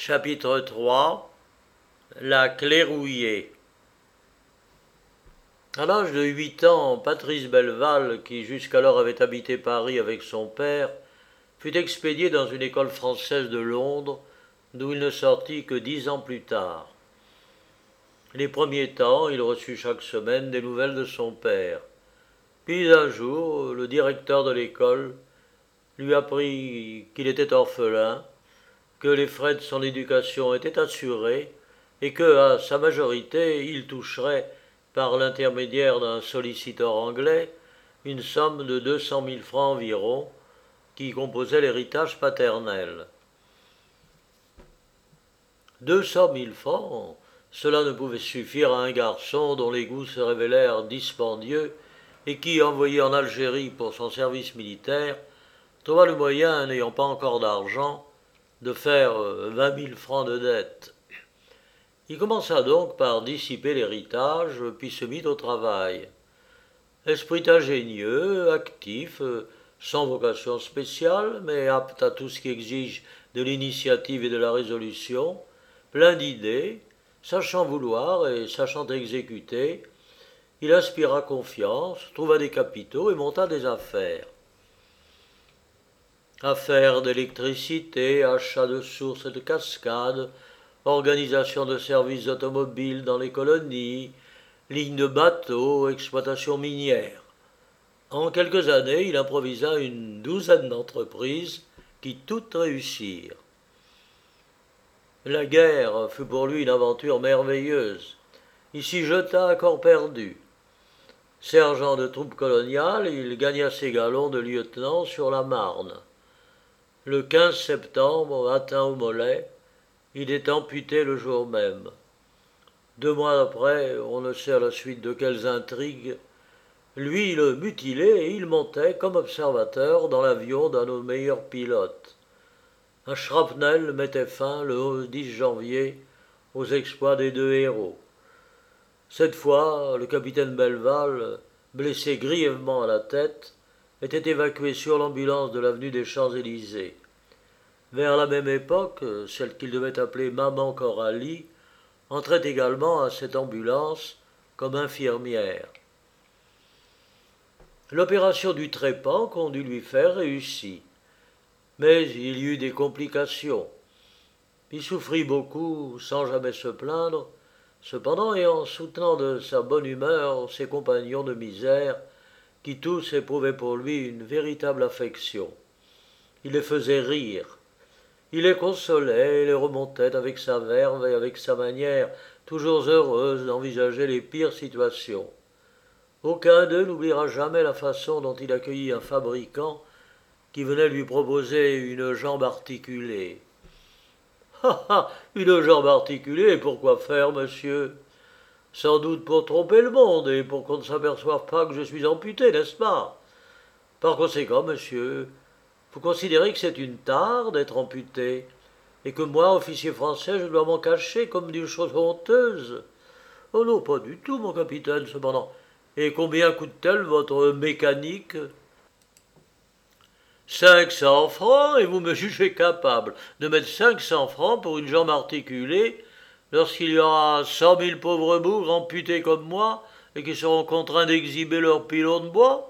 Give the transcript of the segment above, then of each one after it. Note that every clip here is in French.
Chapitre 3 La clé rouillée. À l'âge de 8 ans, Patrice Belleval, qui jusqu'alors avait habité Paris avec son père, fut expédié dans une école française de Londres, d'où il ne sortit que 10 ans plus tard. Les premiers temps, il reçut chaque semaine des nouvelles de son père. Puis un jour, le directeur de l'école lui apprit qu'il était orphelin, que les frais de son éducation étaient assurés et que, à sa majorité, il toucherait, par l'intermédiaire d'un solliciteur anglais, une somme de 200 000 francs environ, qui composait l'héritage paternel. 200 000 francs, cela ne pouvait suffire à un garçon dont les goûts se révélèrent dispendieux et qui, envoyé en Algérie pour son service militaire, trouva le moyen, n'ayant pas encore d'argent, de faire 20 000 francs de dette. Il commença donc par dissiper l'héritage, puis se mit au travail. Esprit ingénieux, actif, sans vocation spéciale, mais apte à tout ce qui exige de l'initiative et de la résolution, plein d'idées, sachant vouloir et sachant exécuter, il inspira confiance, trouva des capitaux et monta des affaires. Affaires d'électricité, achat de sources et de cascades, organisation de services automobiles dans les colonies, lignes de bateaux, exploitation minière. En quelques années, il improvisa une douzaine d'entreprises qui toutes réussirent. La guerre fut pour lui une aventure merveilleuse. Il s'y jeta à corps perdu. Sergent de troupes coloniales, il gagna ses galons de lieutenant sur la Marne. Le 15 septembre, atteint au mollet, il est amputé le jour même. 2 mois après, on ne sait à la suite de quelles intrigues, lui le mutilait et il montait comme observateur dans l'avion d'un de nos meilleurs pilotes. Un shrapnel mettait fin le 10 janvier aux exploits des 2 héros. Cette fois, le capitaine Belleval, blessé grièvement à la tête, était évacué sur l'ambulance de l'avenue des Champs-Élysées. Vers la même époque, celle qu'il devait appeler Maman Coralie entrait également à cette ambulance comme infirmière. L'opération du trépan qu'on dut lui faire réussit, mais il y eut des complications. Il souffrit beaucoup sans jamais se plaindre, cependant et en soutenant de sa bonne humeur ses compagnons de misère, qui tous éprouvaient pour lui une véritable affection. Il les faisait rire. Il les consolait et les remontait avec sa verve et avec sa manière toujours heureuse d'envisager les pires situations. Aucun d'eux n'oubliera jamais la façon dont il accueillit un fabricant qui venait lui proposer une jambe articulée. Ah ah, une jambe articulée, pourquoi faire, monsieur? Sans doute pour tromper le monde et pour qu'on ne s'aperçoive pas que je suis amputé, n'est-ce pas? Par conséquent, monsieur, vous considérez que c'est une tare d'être amputé, et que moi, officier français, je dois m'en cacher comme d'une chose honteuse? Oh non, pas du tout, mon capitaine, cependant. Et combien coûte-t-elle votre mécanique? 500 francs, et vous me jugez capable de mettre 500 francs pour une jambe articulée lorsqu'il y aura 100 000 pauvres bougres amputés comme moi et qui seront contraints d'exhiber leurs pilons de bois?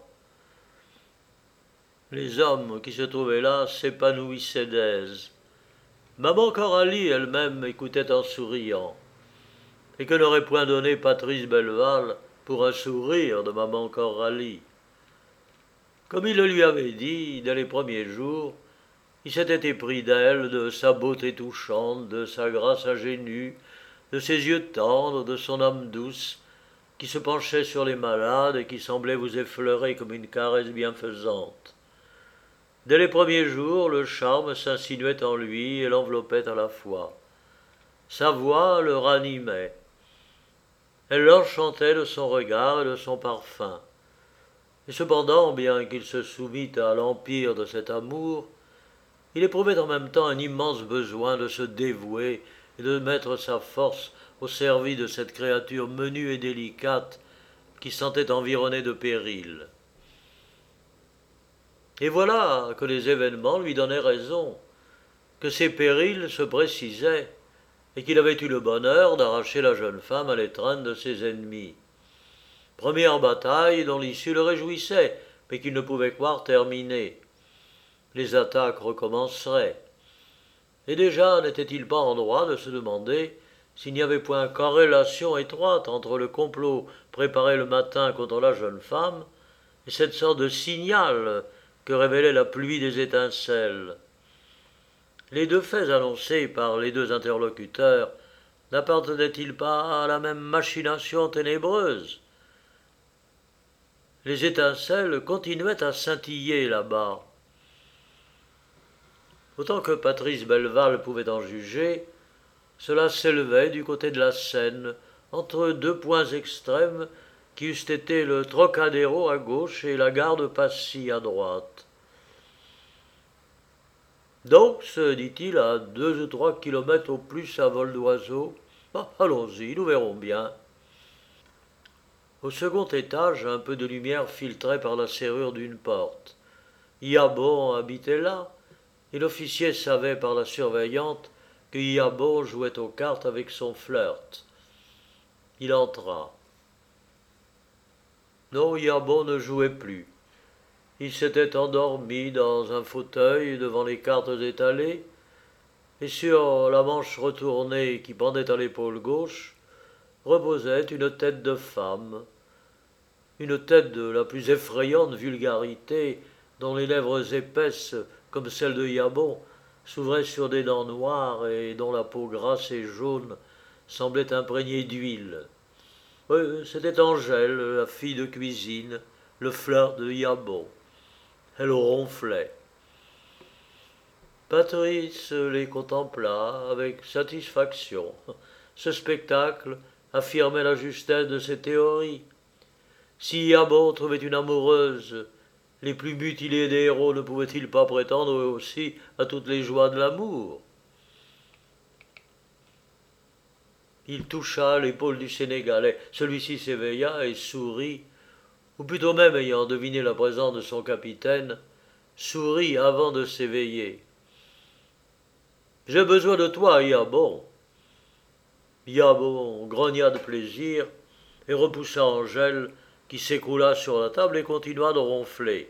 Les hommes qui se trouvaient là s'épanouissaient d'aise. Maman Coralie elle-même écoutait en souriant. Et que n'aurait point donné Patrice Belleval pour un sourire de maman Coralie? Comme il le lui avait dit, dès les premiers jours, il s'était épris d'elle, de sa beauté touchante, de sa grâce ingénue, de ses yeux tendres, de son âme douce, qui se penchait sur les malades et qui semblait vous effleurer comme une caresse bienfaisante. Dès les premiers jours, le charme s'insinuait en lui et l'enveloppait à la fois. Sa voix le ranimait. Elle l'enchantait de son regard et de son parfum. Et cependant, bien qu'il se soumît à l'empire de cet amour, il éprouvait en même temps un immense besoin de se dévouer et de mettre sa force au service de cette créature menue et délicate qui sentait environnée de périls. Et voilà que les événements lui donnaient raison, que ses périls se précisaient, et qu'il avait eu le bonheur d'arracher la jeune femme à l'étreinte de ses ennemis. Première bataille dont l'issue le réjouissait, mais qu'il ne pouvait croire terminée. Les attaques recommenceraient. Et déjà n'était-il pas en droit de se demander s'il n'y avait point corrélation étroite entre le complot préparé le matin contre la jeune femme et cette sorte de signal que révélait la pluie des étincelles. Les deux faits annoncés par les deux interlocuteurs n'appartenaient-ils pas à la même machination ténébreuse? Les étincelles continuaient à scintiller là-bas. Autant que Patrice Belleval pouvait en juger, cela s'élevait du côté de la Seine, entre deux points extrêmes qui eussent été le Trocadéro à gauche et la gare de Passy à droite. Donc, se dit-il, à 2 ou 3 kilomètres au plus à vol d'oiseau, allons-y, nous verrons bien. Au second étage, un peu de lumière filtrait par la serrure d'une porte. Iabon habitait là, et l'officier savait par la surveillante que Iabon jouait aux cartes avec son flirt. Il entra. Non, Iabon ne jouait plus. Il s'était endormi dans un fauteuil devant les cartes étalées, et sur la manche retournée qui pendait à l'épaule gauche reposait une tête de femme, une tête de la plus effrayante vulgarité, dont les lèvres épaisses, comme celles de Iabon, s'ouvraient sur des dents noires et dont la peau grasse et jaune semblait imprégnée d'huile. Oui, c'était Angèle, la fille de cuisine, le flirt de Iabon. Elle ronflait. Patrice les contempla avec satisfaction. Ce spectacle affirmait la justesse de ses théories. Si Iabon trouvait une amoureuse, les plus mutilés des héros ne pouvaient-ils pas prétendre eux aussi à toutes les joies de l'amour? Il toucha l'épaule du Sénégalais. Celui-ci s'éveilla et sourit, ou plutôt même ayant deviné la présence de son capitaine, sourit avant de s'éveiller. « J'ai besoin de toi, Iabon. » Iabon grogna de plaisir et repoussa Angèle, qui s'écroula sur la table et continua de ronfler.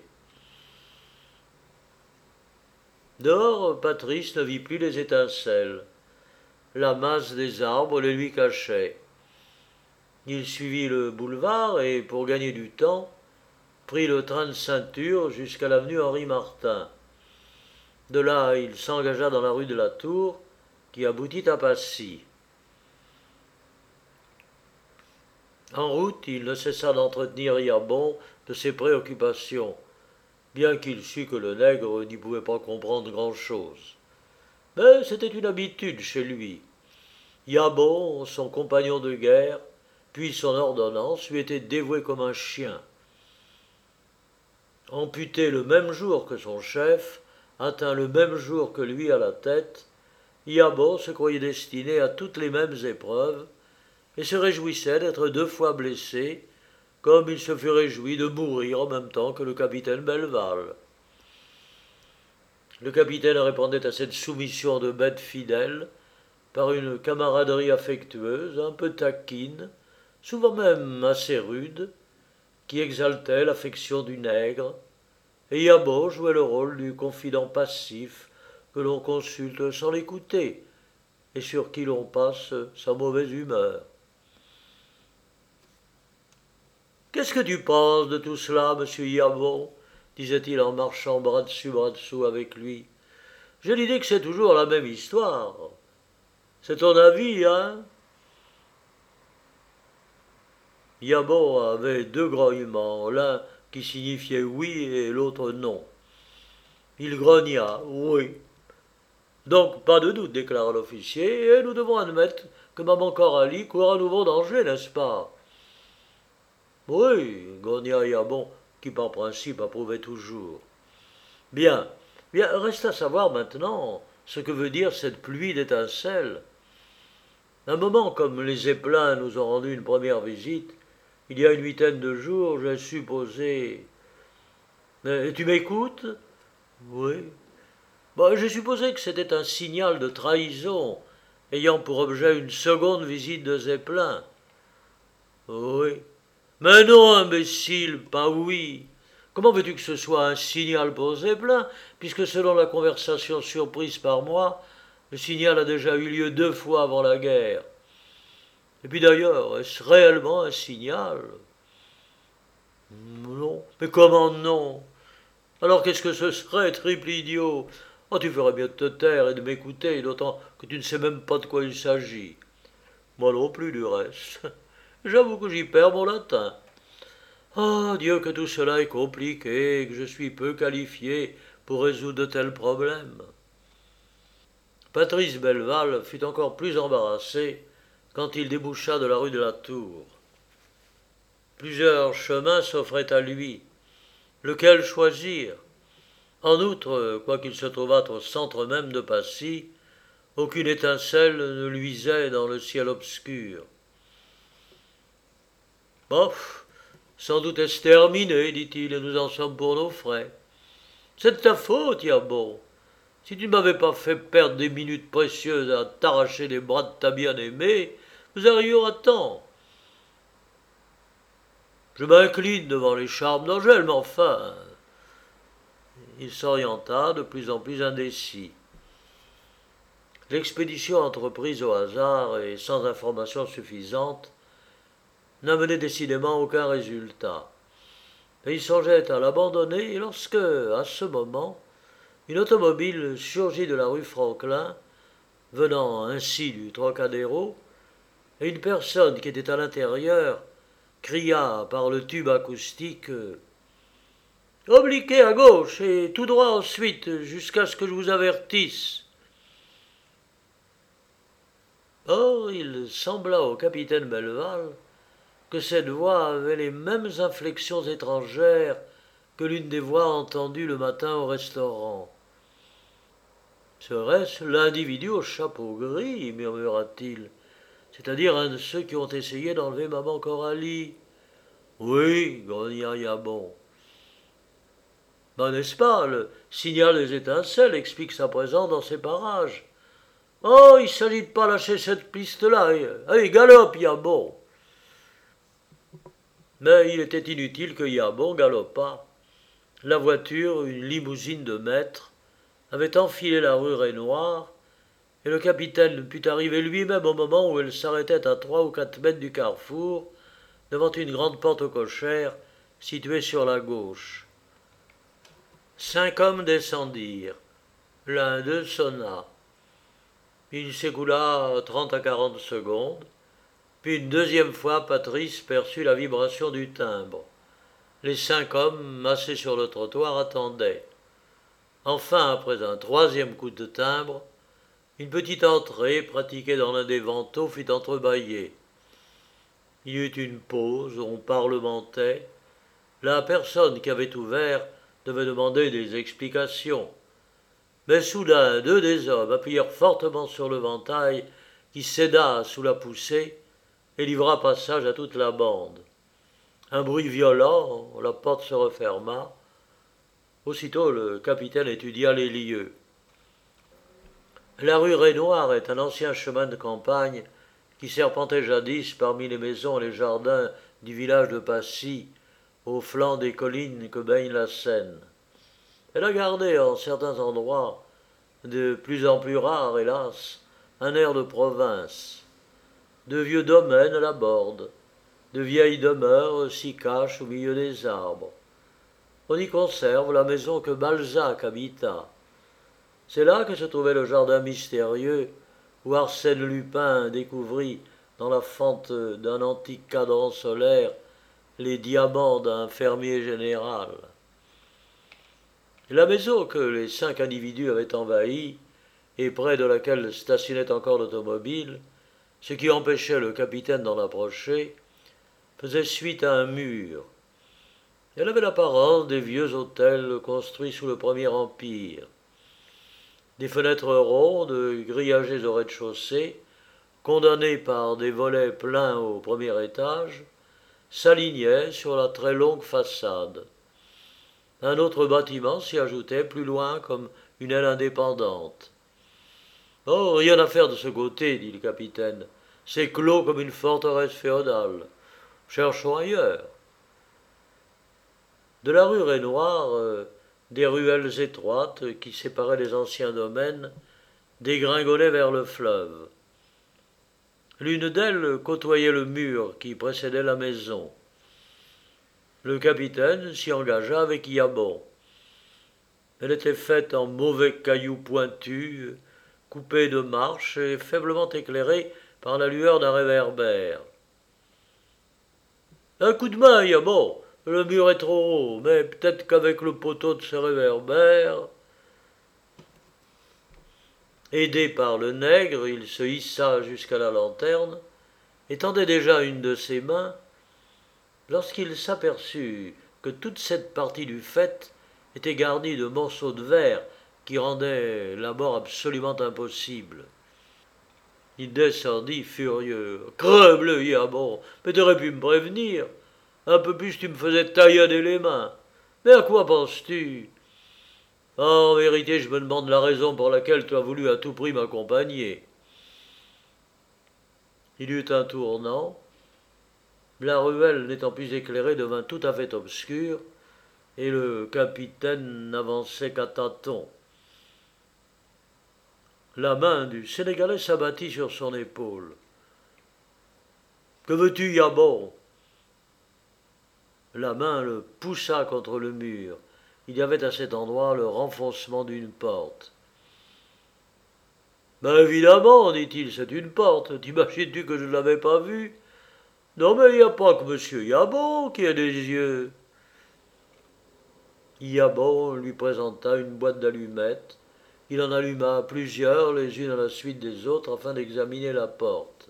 Dehors, Patrice ne vit plus les étincelles. La masse des arbres les lui cachait. Il suivit le boulevard et, pour gagner du temps, prit le train de ceinture jusqu'à l'avenue Henri-Martin. De là, il s'engagea dans la rue de la Tour, qui aboutit à Passy. En route, il ne cessa d'entretenir Iabon de ses préoccupations, bien qu'il sût que le nègre n'y pouvait pas comprendre grand-chose. Mais c'était une habitude chez lui. Iabon, son compagnon de guerre, puis son ordonnance, lui était dévoué comme un chien. Amputé le même jour que son chef, atteint le même jour que lui à la tête, Iabon se croyait destiné à toutes les mêmes épreuves, et se réjouissait d'être 2 fois blessé, comme il se fut réjoui de mourir en même temps que le capitaine Belleval. Le capitaine répondait à cette soumission de bête fidèle par une camaraderie affectueuse, un peu taquine, souvent même assez rude, qui exaltait l'affection du nègre, et Iabon jouait le rôle du confident passif que l'on consulte sans l'écouter, et sur qui l'on passe sa mauvaise humeur. « Qu'est-ce que tu penses de tout cela, monsieur Iabon ?» disait-il en marchant bras dessous avec lui. « J'ai l'idée que c'est toujours la même histoire. C'est ton avis, hein ?» Iabon avait 2 grognements, l'un qui signifiait oui et l'autre non. Il grogna « oui ». Donc, pas de doute, déclara l'officier, et nous devons admettre que maman Coralie court un nouveau danger, n'est-ce pas? Oui, grogna Iabon, qui par principe approuvait toujours. Bien, reste à savoir maintenant ce que veut dire cette pluie d'étincelles. Un moment comme les Zeppelins nous ont rendu une première visite, il y a une 8aine de jours, j'ai supposé. Tu m'écoutes? Oui. J'ai supposé que c'était un signal de trahison, ayant pour objet une seconde visite de Zeppelin. Oui. Mais non, imbécile, pas oui. Comment veux-tu que ce soit un signal pour Zeppelin, puisque selon la conversation surprise par moi, le signal a déjà eu lieu 2 fois avant la guerre. Et puis d'ailleurs, est-ce réellement un signal? Non. Mais comment non? Alors qu'est-ce que ce serait, triple idiot? Oh, tu ferais mieux de te taire et de m'écouter, d'autant que tu ne sais même pas de quoi il s'agit. Moi non plus, du reste. J'avoue que j'y perds mon latin. Ah, Dieu, que tout cela est compliqué et que je suis peu qualifié pour résoudre de tels problèmes. Patrice Belleval fut encore plus embarrassé quand il déboucha de la rue de la Tour. Plusieurs chemins s'offraient à lui. Lequel choisir? En outre, quoiqu'il se trouvât au centre même de Passy, aucune étincelle ne luisait dans le ciel obscur. Bof, sans doute est-ce terminé, dit-il, et nous en sommes pour nos frais. C'est de ta faute, Yabon. Si tu ne m'avais pas fait perdre des minutes précieuses à t'arracher les bras de ta bien-aimée, nous arrivions à temps. Je m'incline devant les charmes d'Angèle, mais enfin. Il s'orienta, de plus en plus indécis. L'expédition entreprise au hasard et sans information suffisante n'amenait décidément aucun résultat. Et il songeait à l'abandonner lorsque, à ce moment, une automobile surgit de la rue Franklin, venant ainsi du Trocadéro, et une personne qui était à l'intérieur cria par le tube acoustique « Obliquez à gauche et tout droit ensuite jusqu'à ce que je vous avertisse ». Or, il sembla au capitaine Belleval que cette voix avait les mêmes inflexions étrangères que l'une des voix entendues le matin au restaurant. Serait-ce l'individu au chapeau gris, murmura-t-il, c'est-à-dire un de ceux qui ont essayé d'enlever maman Coralie? Oui, grogna Yabon. N'est-ce pas, le signal des étincelles explique sa présence dans ces parages. Oh, il s'agit de pas lâcher cette piste-là. Allez, galope, Yabon. Mais il était inutile que Yabon galopât. La voiture, une limousine de maître, avait enfilé la rue Rainoir, et le capitaine put arriver lui-même au moment où elle s'arrêtait à 3 ou 4 mètres du carrefour, devant une grande porte cochère située sur la gauche. 5 hommes descendirent. L'un d'eux sonna. Il s'écoula 30 à 40 secondes, puis une deuxième fois Patrice perçut la vibration du timbre. Les 5 hommes, massés sur le trottoir, attendaient. Enfin, après un troisième coup de timbre, une petite entrée pratiquée dans l'un des vantaux fut entrebâillée. Il y eut une pause, on parlementait. La personne qui avait ouvert devait demander des explications. Mais soudain, 2 des hommes appuyèrent fortement sur le ventail qui céda sous la poussée et livra passage à toute la bande. Un bruit violent, la porte se referma. Aussitôt, le capitaine étudia les lieux. La rue Rainoir est un ancien chemin de campagne qui serpentait jadis parmi les maisons et les jardins du village de Passy, au flanc des collines que baigne la Seine. Elle a gardé en certains endroits, de plus en plus rare, hélas, un air de province. De vieux domaines la bordent, de vieilles demeures s'y cachent au milieu des arbres. On y conserve la maison que Balzac habita. C'est là que se trouvait le jardin mystérieux où Arsène Lupin découvrit, dans la fente d'un antique cadran solaire, les diamants d'un fermier général. La maison que les 5 individus avaient envahie, et près de laquelle stationnait encore l'automobile, ce qui empêchait le capitaine d'en approcher, faisait suite à un mur. Elle avait l'apparence des vieux hôtels construits sous le Premier Empire. Des fenêtres rondes, grillagées au rez-de-chaussée, condamnées par des volets pleins au premier étage, s'alignaient sur la très longue façade. Un autre bâtiment s'y ajoutait plus loin comme une aile indépendante. Oh, rien à faire de ce côté, dit le capitaine. C'est clos comme une forteresse féodale. Cherchons ailleurs. De la rue Rainoir, des ruelles étroites qui séparaient les anciens domaines dégringolaient vers le fleuve. L'une d'elles côtoyait le mur qui précédait la maison. Le capitaine s'y engagea avec Yabon. Elle était faite en mauvais cailloux pointus, coupée de marches et faiblement éclairée par la lueur d'un réverbère. Un coup de main, Yabon. Le mur est trop haut, mais peut-être qu'avec le poteau de ce réverbère. Aidé par le nègre, il se hissa jusqu'à la lanterne et tendait déjà une de ses mains lorsqu'il s'aperçut que toute cette partie du faîte était garnie de morceaux de verre qui rendaient la mort absolument impossible. Il descendit furieux. Crebleu, Yabon, mais t'aurais pu me prévenir. Un peu plus tu me faisais taillader les mains. Mais à quoi penses-tu? En vérité, je me demande la raison pour laquelle tu as voulu à tout prix m'accompagner. Il eut un tournant. La ruelle n'étant plus éclairée devint tout à fait obscure, et le capitaine n'avançait qu'à tâtons. La main du Sénégalais s'abattit sur son épaule. Que veux-tu, Yabon? La main le poussa contre le mur. Il y avait à cet endroit le renfoncement d'une porte. Ben évidemment, dit-il, c'est une porte. T'imagines-tu que je ne l'avais pas vue? Non, mais il n'y a pas que monsieur Yabon qui a des yeux. Yabon lui présenta une boîte d'allumettes. Il en alluma plusieurs, les unes à la suite des autres, afin d'examiner la porte.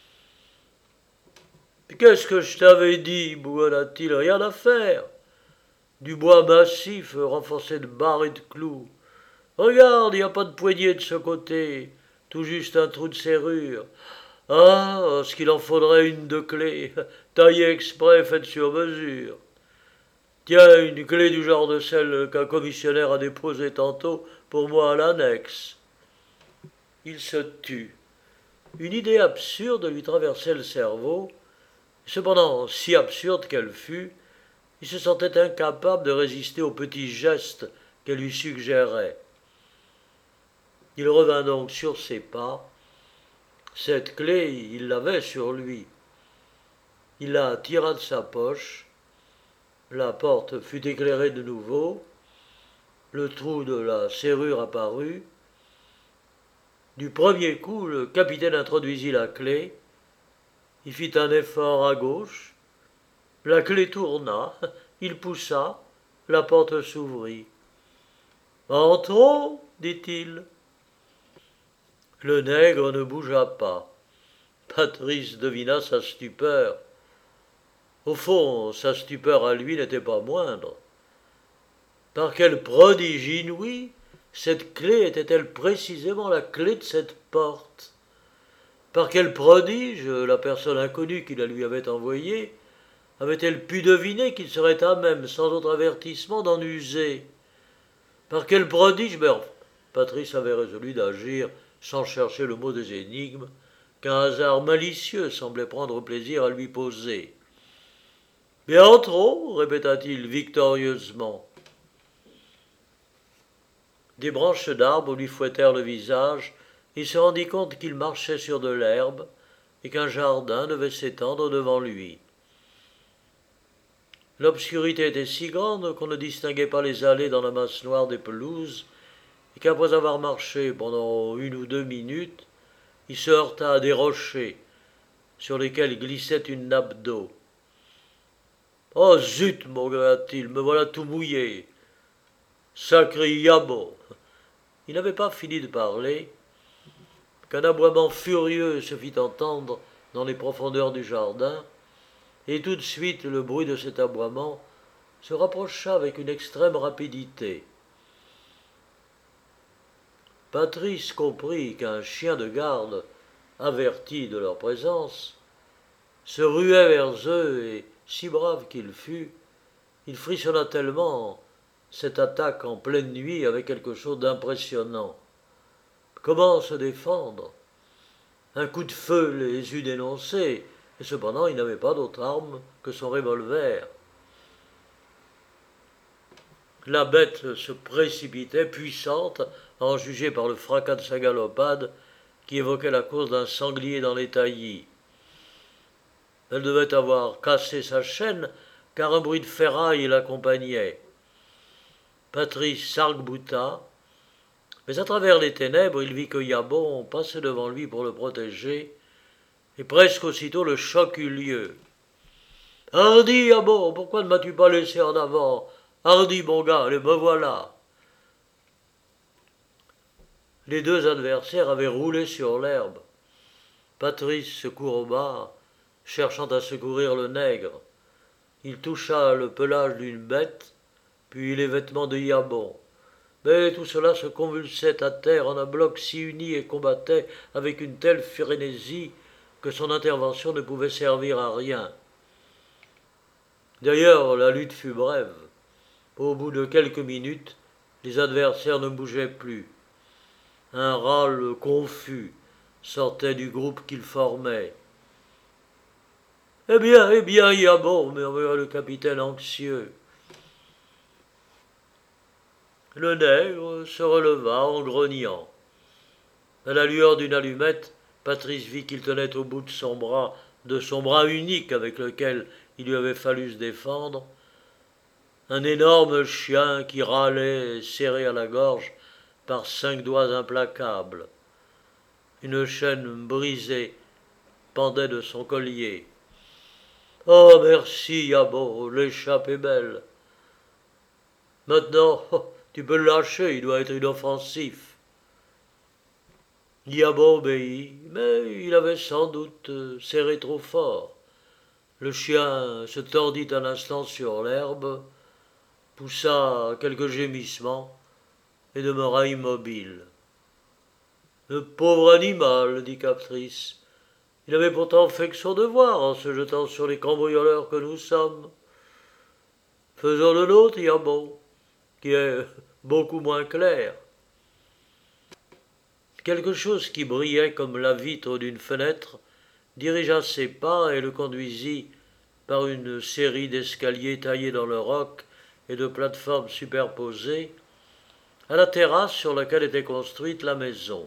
Qu'est-ce que je t'avais dit, bougonna-t-il, rien à faire. Du bois massif renforcé de barres et de clous. Regarde, il n'y a pas de poignée de ce côté, tout juste un trou de serrure. Ah, ce qu'il en faudrait une de clé, taillée exprès, faite sur mesure. Tiens, une clé du genre de celle qu'un commissionnaire a déposée tantôt pour moi à l'annexe. Il se tut. Une idée absurde lui traversait le cerveau. Cependant, si absurde qu'elle fût, il se sentait incapable de résister aux petits gestes qu'elle lui suggérait. Il revint donc sur ses pas. Cette clé, il l'avait sur lui. Il la tira de sa poche. La porte fut éclairée de nouveau. Le trou de la serrure apparut. Du premier coup, le capitaine introduisit la clé. Il fit un effort à gauche. La clé tourna. Il poussa. La porte s'ouvrit. Entrons, dit-il. Le nègre ne bougea pas. Patrice devina sa stupeur. Au fond, sa stupeur à lui n'était pas moindre. Par quel prodige inouï cette clé était-elle précisément la clé de cette porte? Par quel prodige la personne inconnue qui la lui avait envoyée avait-elle pu deviner qu'il serait à même, sans autre avertissement, d'en user? Par quel prodige? Mais enfin, Patrice avait résolu d'agir sans chercher le mot des énigmes qu'un hasard malicieux semblait prendre plaisir à lui poser. Bien entrons, répéta-t-il victorieusement. Des branches d'arbres lui fouettèrent le visage, et il se rendit compte qu'il marchait sur de l'herbe et qu'un jardin devait s'étendre devant lui. L'obscurité était si grande qu'on ne distinguait pas les allées dans la masse noire des pelouses, et qu'après avoir marché pendant 1 ou 2 minutes, il se heurta à des rochers sur lesquels glissait une nappe d'eau. Oh zut, maugréa-t-il, me voilà tout mouillé. Sacré Yabon. Il n'avait pas fini de parler qu'un aboiement furieux se fit entendre dans les profondeurs du jardin, et tout de suite le bruit de cet aboiement se rapprocha avec une extrême rapidité. Patrice comprit qu'un chien de garde, averti de leur présence, se ruait vers eux, et, si brave qu'il fût, il frissonna tellement cette attaque en pleine nuit avait quelque chose d'impressionnant. Comment se défendre? Un coup de feu les eût dénoncés, et cependant il n'avait pas d'autre arme que son revolver. La bête se précipitait, puissante, à en juger par le fracas de sa galopade, qui évoquait la course d'un sanglier dans les taillis. Elle devait avoir cassé sa chaîne, car un bruit de ferraille l'accompagnait. Patrice s'arc-bouta, mais à travers les ténèbres, il vit que Yabon passait devant lui pour le protéger, et presque aussitôt le choc eut lieu. Hardi, Yabon, pourquoi ne m'as-tu pas laissé en avant? Hardi, mon gars, allez, me voilà. Les deux adversaires avaient roulé sur l'herbe. Patrice se courba, cherchant à secourir le nègre. Il toucha le pelage d'une bête, puis les vêtements de Yabon. Mais tout cela se convulsait à terre en un bloc si uni et combattait avec une telle frénésie que son intervention ne pouvait servir à rien. D'ailleurs, la lutte fut brève. Au bout de quelques minutes, les adversaires ne bougeaient plus. Un râle confus sortait du groupe qu'ils formaient. Eh bien, Yabon, murmura le capitaine anxieux. Le nègre se releva en grognant. À la lueur d'une allumette, Patrice vit qu'il tenait au bout de son bras unique avec lequel il lui avait fallu se défendre, un énorme chien qui râlait serré à la gorge par 5 doigts implacables. Une chaîne brisée pendait de son collier. Oh, merci, Yabon, l'échappe est belle. Maintenant, tu peux le lâcher, il doit être inoffensif. Yabon obéit, mais il avait sans doute serré trop fort. Le chien se tordit un instant sur l'herbe, poussa quelques gémissements et demeura immobile. Le pauvre animal, dit Patrice. Il avait pourtant fait que son devoir en se jetant sur les cambrioleurs que nous sommes. Faisons le nôtre, Yabon, qui est beaucoup moins clair. Quelque chose qui brillait comme la vitre d'une fenêtre dirigea ses pas et le conduisit par une série d'escaliers taillés dans le roc et de plateformes superposées à la terrasse sur laquelle était construite la maison.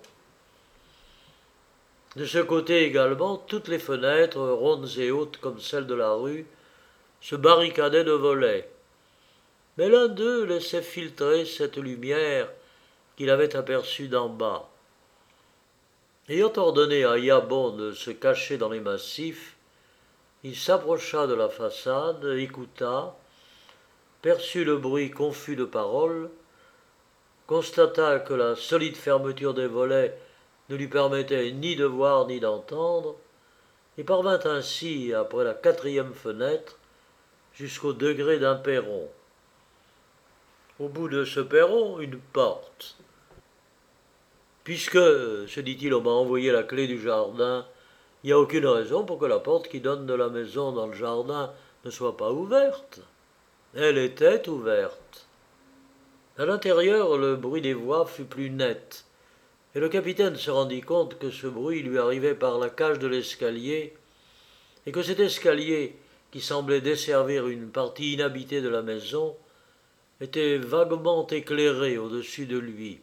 De ce côté également, toutes les fenêtres, rondes et hautes comme celles de la rue, se barricadaient de volets. Mais l'un d'eux laissait filtrer cette lumière qu'il avait aperçue d'en bas. Ayant ordonné à Yabon de se cacher dans les massifs, il s'approcha de la façade, écouta, perçut le bruit confus de paroles, constata que la solide fermeture des volets ne lui permettait ni de voir ni d'entendre, et parvint ainsi, après la 4e fenêtre, jusqu'au degré d'un perron. Au bout de ce perron, une porte. Puisque, se dit-il, on m'a envoyé la clé du jardin, il n'y a aucune raison pour que la porte qui donne de la maison dans le jardin ne soit pas ouverte. Elle était ouverte. À l'intérieur, le bruit des voix fut plus net, et le capitaine se rendit compte que ce bruit lui arrivait par la cage de l'escalier, et que cet escalier, qui semblait desservir une partie inhabitée de la maison, était vaguement éclairé au-dessus de lui.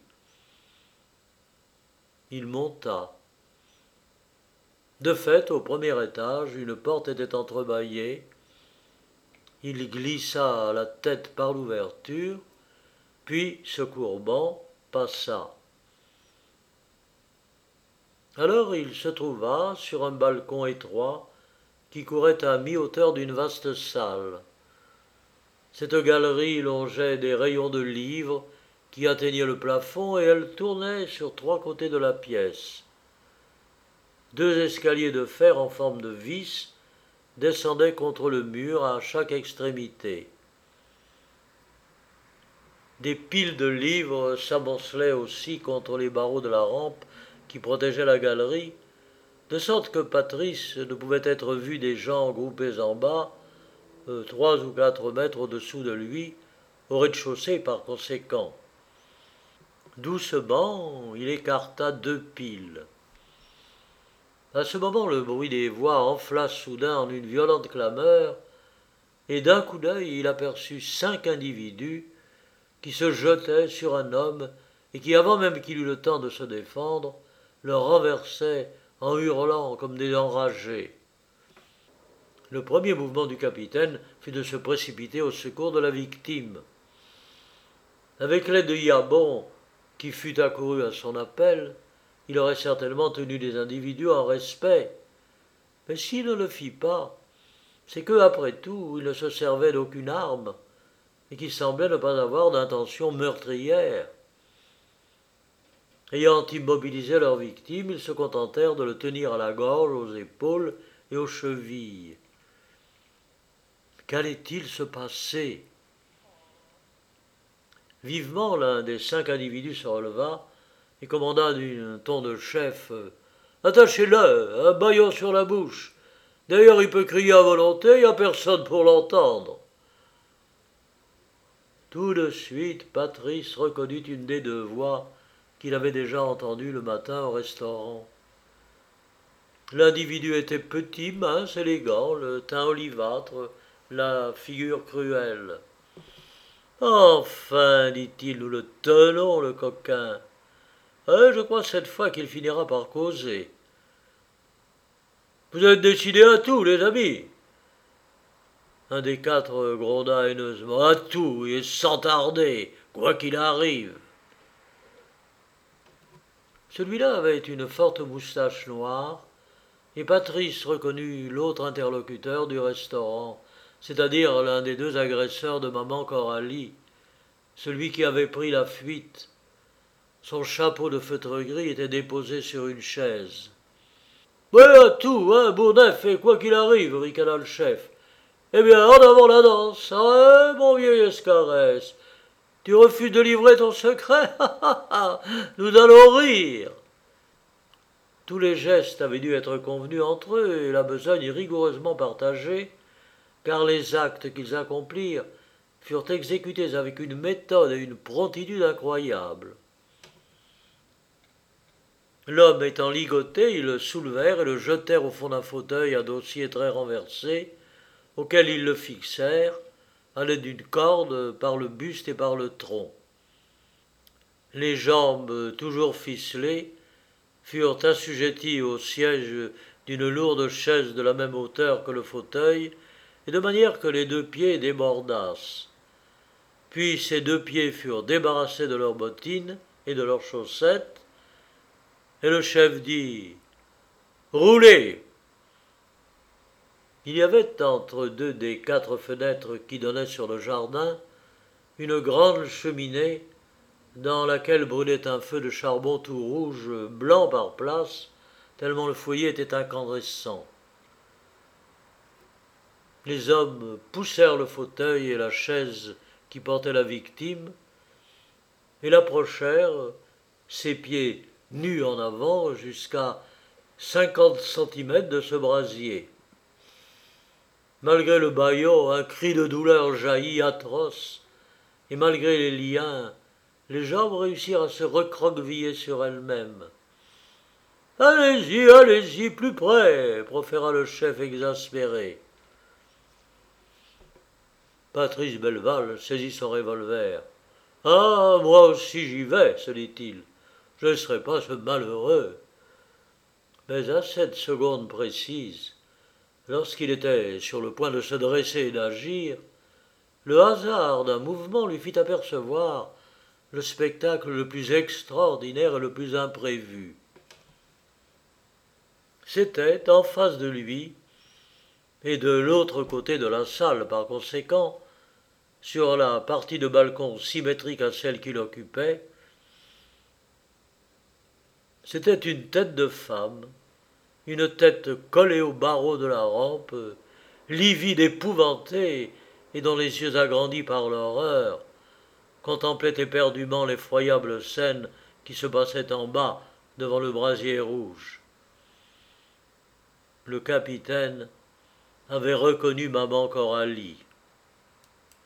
Il monta. De fait, au premier étage, une porte était entrebâillée. Il glissa la tête par l'ouverture, puis, se courbant, passa. Alors il se trouva sur un balcon étroit qui courait à mi-hauteur d'une vaste salle. Cette galerie longeait des rayons de livres qui atteignaient le plafond et elle tournait sur 3 côtés de la pièce. 2 escaliers de fer en forme de vis descendaient contre le mur à chaque extrémité. Des piles de livres s'amoncelaient aussi contre les barreaux de la rampe qui protégeait la galerie, de sorte que Patrice ne pouvait être vu des gens groupés en bas, 3 ou 4 mètres au-dessous de lui, au rez-de-chaussée par conséquent. Doucement, il écarta 2 piles. À ce moment, le bruit des voix enfla soudain en une violente clameur, et d'un coup d'œil, il aperçut 5 individus qui se jetaient sur un homme et qui, avant même qu'il eût le temps de se défendre, le renversaient en hurlant comme des enragés. Le premier mouvement du capitaine fut de se précipiter au secours de la victime. Avec l'aide de Yabon, qui fut accouru à son appel, il aurait certainement tenu les individus en respect. Mais s'il ne le fit pas, c'est que, après tout, il ne se servait d'aucune arme et qu'il semblait ne pas avoir d'intention meurtrière. Ayant immobilisé leur victime, ils se contentèrent de le tenir à la gorge, aux épaules et aux chevilles. Qu'allait-il se passer? Vivement, l'un des 5 individus se releva et commanda d'un ton de chef: « Attachez-le, un bâillon sur la bouche. D'ailleurs, il peut crier à volonté, il n'y a personne pour l'entendre. » Tout de suite, Patrice reconnut une des 2 voix qu'il avait déjà entendues le matin au restaurant. L'individu était petit, mince, élégant, le teint olivâtre, la figure cruelle. « Enfin, dit-il, nous le tenons, le coquin. Je crois cette fois qu'il finira par causer. Vous êtes décidés à tout, les amis. » Un des 4 gronda haineusement: « À tout, et sans tarder, quoi qu'il arrive. » Celui-là avait une forte moustache noire, et Patrice reconnut l'autre interlocuteur du restaurant, c'est-à-dire l'un des 2 agresseurs de maman Coralie, celui qui avait pris la fuite. Son chapeau de feutre gris était déposé sur une chaise. « Ouais, à tout, hein, Bourneuf, et quoi qu'il arrive, » ricana le chef. « Eh bien, en avant la danse, hein, mon vieux Escarès. Tu refuses de livrer ton secret? Nous allons rire. » Tous les gestes avaient dû être convenus entre eux et la besogne rigoureusement partagée, car les actes qu'ils accomplirent furent exécutés avec une méthode et une promptitude incroyables. L'homme étant ligoté, ils le soulevèrent et le jetèrent au fond d'un fauteuil à dossier très renversé, auquel ils le fixèrent, à l'aide d'une corde, par le buste et par le tronc. Les jambes, toujours ficelées, furent assujetties au siège d'une lourde chaise de la même hauteur que le fauteuil, et de manière que les 2 pieds débordassent. Puis ces 2 pieds furent débarrassés de leurs bottines et de leurs chaussettes, et le chef dit: « Roulez !» Il y avait entre 2 des 4 fenêtres qui donnaient sur le jardin une grande cheminée dans laquelle brûlait un feu de charbon tout rouge, blanc par places, tellement le foyer était incandescent. Les hommes poussèrent le fauteuil et la chaise qui portait la victime, et l'approchèrent, ses pieds nus en avant, jusqu'à 50 centimètres de ce brasier. Malgré le bâillon, un cri de douleur jaillit atroce, et malgré les liens, les jambes réussirent à se recroqueviller sur elles-mêmes. « Allez-y, allez-y, plus près !» proféra le chef exaspéré. Patrice Belleval saisit son revolver. « Ah, moi aussi j'y vais, se dit-il. Je ne serai pas ce malheureux. » Mais à cette seconde précise, lorsqu'il était sur le point de se dresser et d'agir, le hasard d'un mouvement lui fit apercevoir le spectacle le plus extraordinaire et le plus imprévu. C'était, en face de lui, et de l'autre côté de la salle par conséquent, sur la partie de balcon symétrique à celle qu'il occupait, c'était une tête de femme, une tête collée au barreau de la rampe, livide, épouvantée, et dont les yeux agrandis par l'horreur contemplaient éperdument l'effroyable scène qui se passait en bas devant le brasier rouge. Le capitaine avait reconnu maman Coralie.